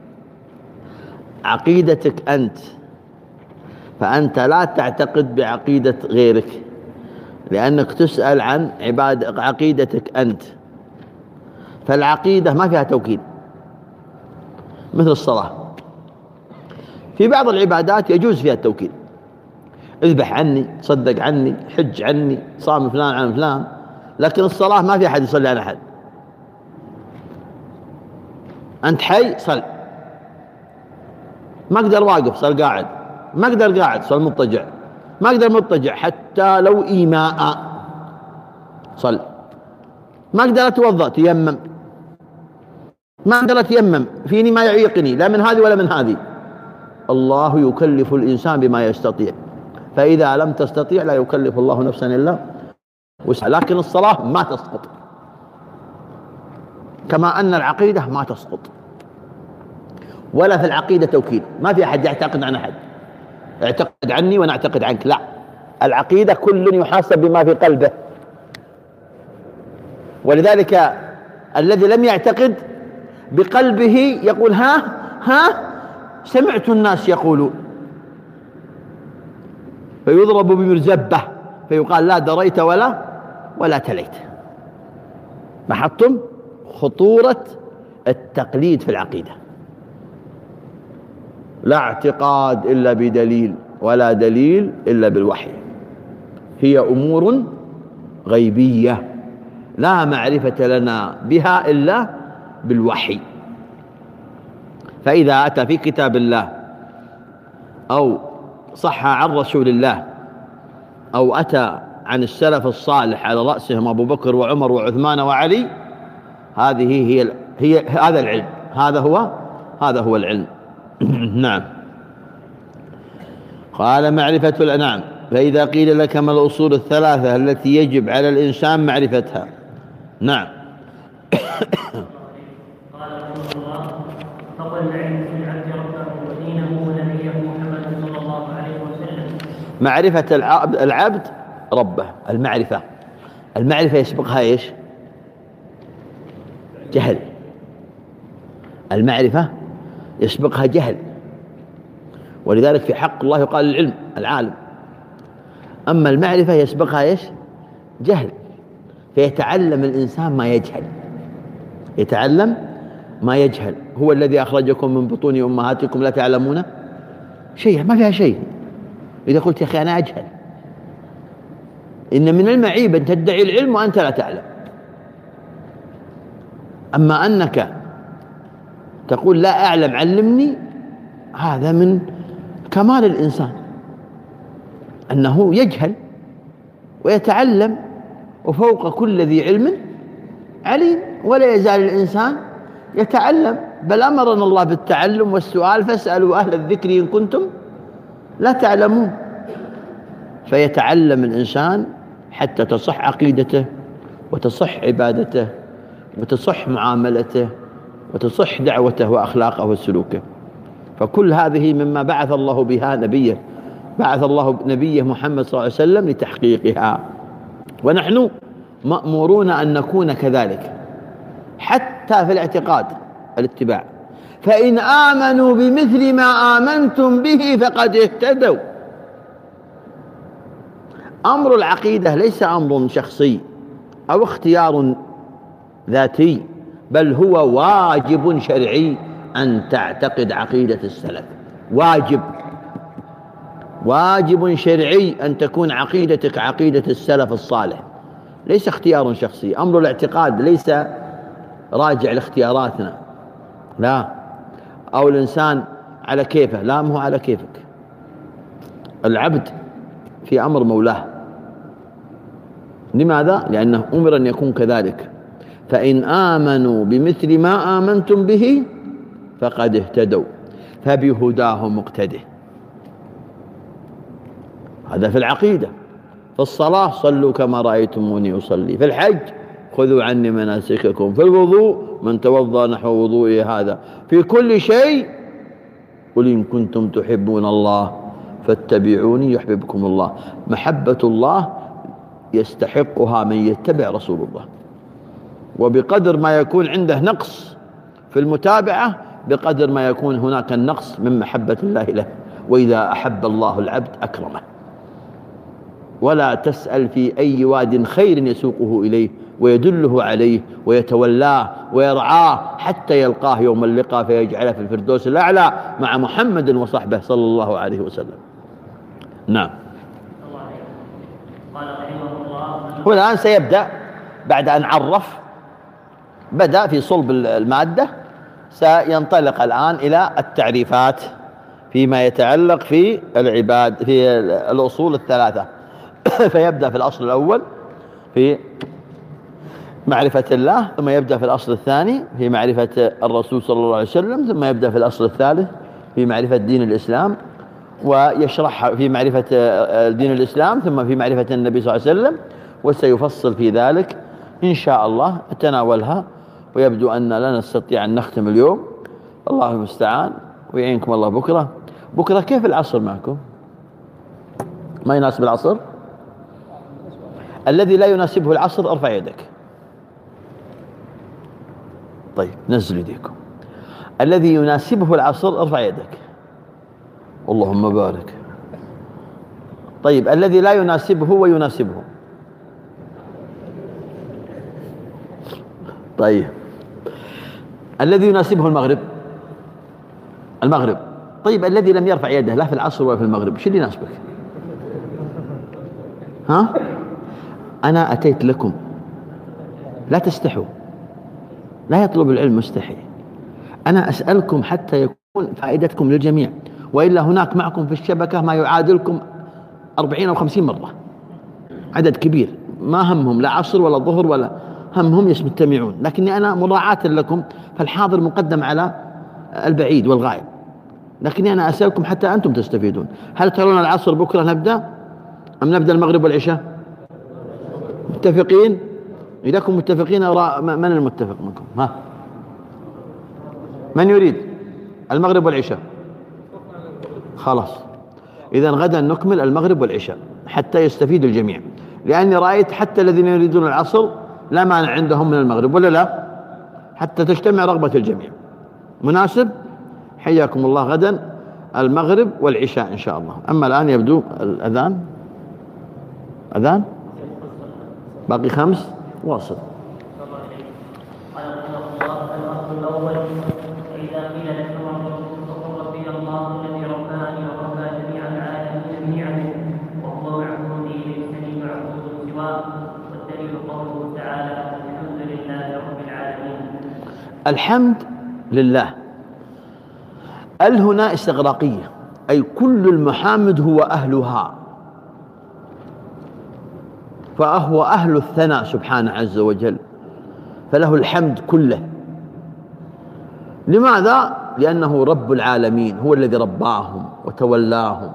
عقيدتك أنت، فأنت لا تعتقد بعقيدة غيرك، لأنك تسأل عن عبادة عقيدتك أنت. فالعقيدة ما فيها توكيد مثل الصلاة، في بعض العبادات يجوز فيها التوكيل، اذبح عني، صدق عني، حج عني، صام فلان عن فلان. لكن الصلاة ما في أحد يصلي عن أحد. أنت حي صل، ما أقدر واقف صل قاعد، ما أقدر قاعد صل مضطجع، ما أقدر مضطجع حتى لو إيماء صل، ما أقدر أتوضأ تيمم، ما أقدر أتيمم فيني ما يعيقني لا من هذه ولا من هذه. الله يكلف الإنسان بما يستطيع، فإذا لم تستطيع لا يكلف الله نفسا إلا وسعها. لكن الصلاة ما تسقط، كما أن العقيدة ما تسقط، ولا في العقيدة توكيل. ما في أحد يعتقد عن أحد، اعتقد عني وأنا أعتقد عنك، لا. العقيدة كل يحاسب بما في قلبه. ولذلك الذي لم يعتقد بقلبه يقول ها ها سمعت الناس يقولون، فيضرب بمرزبة فيقال لا دريت ولا ولا تليت. لاحظتم خطورة التقليد في العقيدة؟ لا اعتقاد إلا بدليل، ولا دليل إلا بالوحي. هي أمور غيبية لا معرفة لنا بها إلا بالوحي. فإذا أتى في كتاب الله أو صح عن رسول الله أو أتى عن السلف الصالح على رأسهم أبو بكر وعمر وعثمان وعلي، هذه هي هي هذا العلم، هذا هو هذا هو العلم. نعم. قال معرفة الأنعام. فإذا قيل لك ما الأصول الثلاثة التي يجب على الإنسان معرفتها؟ نعم. قال رحمه الله: فقل العلم في العبد ربه ودينه ونبيه محمد صلى الله عليه وسلم. معرفة العبد, العبد ربه. المعرفة المعرفة يسبقها ايش؟ جهل. المعرفة يسبقها جهل، ولذلك في حق الله يقال العلم العالم. أما المعرفة يسبقها ايش؟ جهل. فيتعلم الإنسان ما يجهل، يتعلم ما يجهل. هو الذي أخرجكم من بطون أمهاتكم لا تعلمون شيء، ما فيها شيء. إذا قلت يا أخي أنا أجهل، إن من المعيب أن تدعي العلم وأنت لا تعلم. أما أنك تقول لا أعلم علمني، هذا من كمال الإنسان أنه يجهل ويتعلم، وفوق كل ذي علم عليم. ولا يزال الإنسان يتعلم، بل أمرنا الله بالتعلم والسؤال فاسألوا أهل الذكر إن كنتم لا تعلمون. فيتعلم الإنسان حتى تصح عقيدته وتصح عبادته وتصح معاملته وتصح دعوته وأخلاقه وسلوكه. فكل هذه مما بعث الله بها نبيه، بعث الله نبيه محمد صلى الله عليه وسلم لتحقيقها، ونحن مأمورون أن نكون كذلك حتى في الاعتقاد الاتباع. فإن آمنوا بمثل ما آمنتم به فقد اهتدوا. أمر العقيدة ليس أمر شخصي أو اختيار ذاتي، بل هو واجب شرعي أن تعتقد عقيدة السلف. واجب واجب شرعي أن تكون عقيدتك عقيدة السلف الصالح، ليس اختيار شخصي. أمر الاعتقاد ليس راجع لاختياراتنا، لا، أو الإنسان على كيفه، لا، ما هو على كيفك. العبد في أمر مولاه. لماذا؟ لأنه أمر أن يكون كذلك. فإن آمنوا بمثل ما آمنتم به فقد اهتدوا فبهداه مقتده. هذا في العقيدة. في الصلاة صلوا كما رأيتموني أصلي. في الحج خذوا عني مناسككم. في الوضوء من توضأ نحو وضوئي هذا. في كل شيء قل إن كنتم تحبون الله فاتبعوني يحببكم الله. محبة الله يستحقها من يتبع رسول الله، وبقدر ما يكون عنده نقص في المتابعة بقدر ما يكون هناك النقص من محبة الله له. وإذا أحب الله العبد أكرمه. ولا تسأل في أي واد خير يسوقه إليه ويدله عليه ويتولاه ويرعاه حتى يلقاه يوم اللقاء فيجعله في الفردوس الأعلى مع محمد وصحبه صلى الله عليه وسلم. نعم. والآن سيبدأ بعد أن عرف، بدأ في صلب المادة، سينطلق الآن إلى التعريفات فيما يتعلق في العباد في الأصول الثلاثة. فيبدأ في الأصل الأول في معرفة الله، ثم يبدأ في الأصل الثاني في معرفة الرسول صلى الله عليه وسلم، ثم يبدأ في الأصل الثالث في معرفة دين الإسلام، ويشرح في معرفة دين الإسلام ثم في معرفة النبي صلى الله عليه وسلم، وسيفصل في ذلك إن شاء الله نتناولها. ويبدو أن لا نستطيع أن نختم اليوم، الله المستعان، ويعينكم الله. بكرة بكرة كيف العصر معكم؟ ما يناسب العصر؟ الذي لا يناسبه العصر ارفع يدك. طيب نزل يديكم. الذي يناسبه العصر ارفع يدك. اللهم بارك. طيب الذي لا يناسبه ويناسبه؟ طيب الذي يناسبه المغرب؟ المغرب. طيب الذي لم يرفع يده لا في العصر ولا في المغرب، شو اللي يناسبك؟ ها؟ أنا أتيت لكم، لا تستحوا، لا يطلب العلم مستحي. أنا أسألكم حتى يكون فائدتكم للجميع، وإلا هناك معكم في الشبكة ما يعادلكم أربعين أو خمسين مرة، عدد كبير ما همهم لا عصر ولا ظهر ولا همهم يستمعون، لكني أنا مراعاة لكم فالحاضر مقدم على البعيد والغائب، لكني أنا أسألكم حتى أنتم تستفيدون. هل ترون العصر بكرة نبدأ أم نبدأ المغرب والعشاء؟ متفقين؟ إذا كنتم متفقين من المتفق منكم؟ ها؟ من يريد المغرب والعشاء؟ خلاص، إذا غدا نكمل المغرب والعشاء حتى يستفيد الجميع، لأني رأيت حتى الذين يريدون العصر لا مانع عندهم من المغرب، ولا لا؟ حتى تجتمع رغبة الجميع. مناسب؟ حياكم الله. غدا المغرب والعشاء إن شاء الله. أما الآن يبدو الأذان. أذان باقي خمس. واصل. قال رحمه الله: الأصل الأول: فإذا قيل لك فقل ربي الله الذي رباني وربى جميع العالم جميعا، وهو معبودي ليس لي معبود سواه، والدليل قوله تعالى: الحمد لله رب العالمين. الحمد لله. ال هنا استغراقية، أي كل المحامد هو أهلها، فهو أهل الثناء سبحانه عز وجل، فله الحمد كله. لماذا؟ لأنه رب العالمين، هو الذي رباهم وتولاهم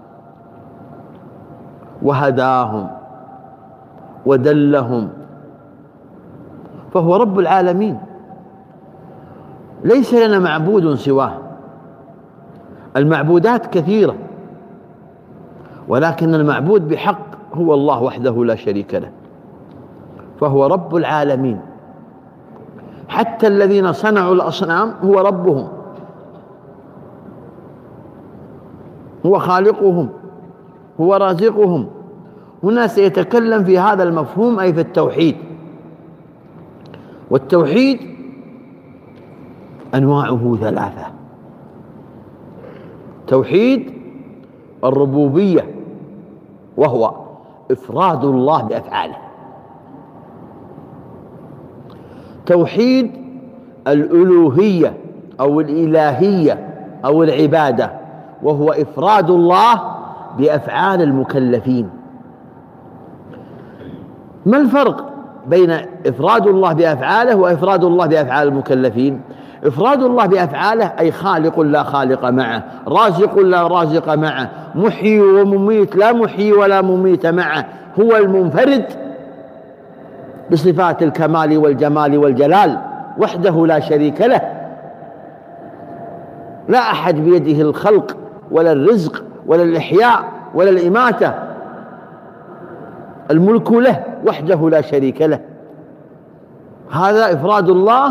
وهداهم ودلهم، فهو رب العالمين، ليس لنا معبود سواه. المعبودات كثيرة، ولكن المعبود بحق هو الله وحده لا شريك له، فهو رب العالمين. حتى الذين صنعوا الأصنام هو ربهم، هو خالقهم، هو رازقهم. هنا سيتكلم في هذا المفهوم، أي في التوحيد. والتوحيد أنواعه ثلاثة: توحيد الربوبية، وهو إفراد الله بأفعاله. توحيد الألوهية أو الإلهية أو العبادة، وهو إفراد الله بأفعال المكلفين. ما الفرق بين إفراد الله بأفعاله وإفراد الله بأفعال المكلفين؟ إفراد الله بأفعاله أي خالق لا خالق معه، رازق لا رازق معه، محيي ومميت لا محيي ولا مميت معه، هو المنفرد بصفات الكمال والجمال والجلال وحده لا شريك له، لا أحد بيده الخلق ولا الرزق ولا الإحياء ولا الإماتة، الملك له وحده لا شريك له. هذا إفراد الله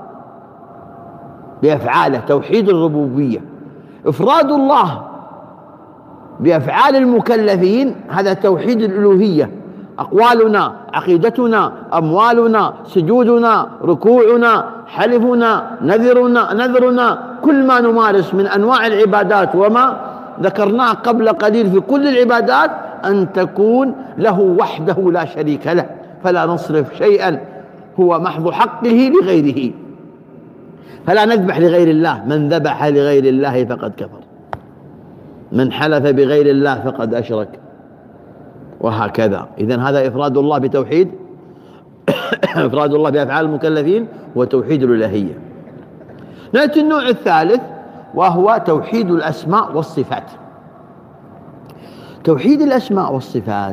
بأفعاله، توحيد الربوبية. إفراد الله بأفعال المكلفين هذا توحيد الألوهية أقوالنا، عقيدتنا، أموالنا، سجودنا، ركوعنا، حلفنا، نذرنا نذرنا كل ما نمارس من أنواع العبادات وما ذكرناه قبل قليل في كل العبادات أن تكون له وحده لا شريك له، فلا نصرف شيئا هو محض حقه لغيره. فلا نذبح لغير الله، من ذبح لغير الله فقد كفر، من حلف بغير الله فقد أشرك، وهكذا. إذن هذا إفراد الله بتوحيد إفراد الله بأفعال المكلفين وتوحيد الإلهية. نأتي النوع الثالث وهو توحيد الأسماء والصفات. توحيد الأسماء والصفات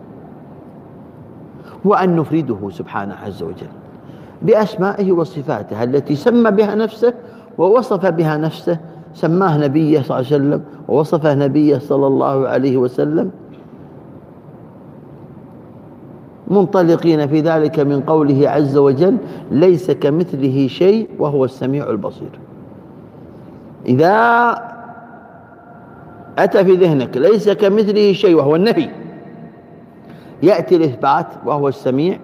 هو أن نفرده سبحانه عز وجل بأسمائه وصفاته التي سمى بها نفسه ووصف بها نفسه، سماه نبيه صلى الله عليه وسلم ووصفه نبيه صلى الله عليه وسلم، منطلقين في ذلك من قوله عز وجل: ليس كمثله شيء وهو السميع البصير. إذا أتى في ذهنك ليس كمثله شيء وهو النفي، يأتي الإثبات وهو السميع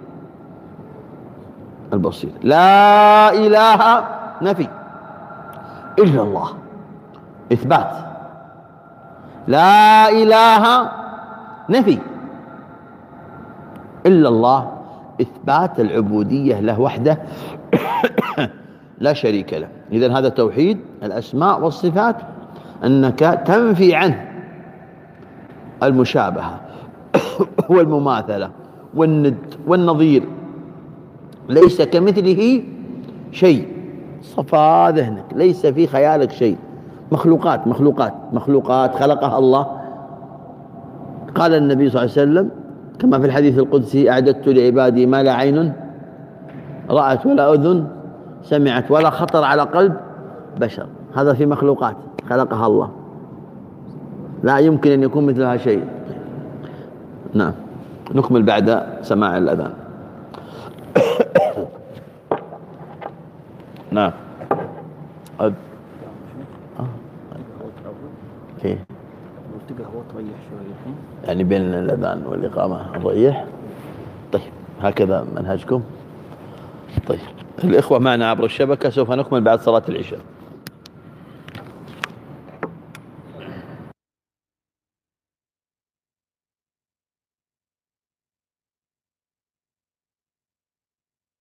البصير. لا إله نفي، إلا الله إثبات. لا إله نفي، إلا الله إثبات العبودية له وحده لا شريك له. إذن هذا توحيد الأسماء والصفات، أنك تنفي عنه المشابهة والمماثلة والند والنظير. ليس كمثله شيء، صفى ذهنك، ليس في خيالك شيء. مخلوقات مخلوقات مخلوقات خلقها الله. قال النبي صلى الله عليه وسلم كما في الحديث القدسي: أعددت لعبادي ما لا عين رأت ولا أذن سمعت ولا خطر على قلب بشر. هذا في مخلوقات خلقها الله، لا يمكن أن يكون مثلها شيء. نعم، نكمل بعد سماع الأذان. نعم. أد... آه. كيف؟ يعني بين الأذان والإقامة نريح. طيب، هكذا منهجكم. طيب، الإخوة معنا عبر الشبكة، سوف نكمل بعد صلاة العشاء.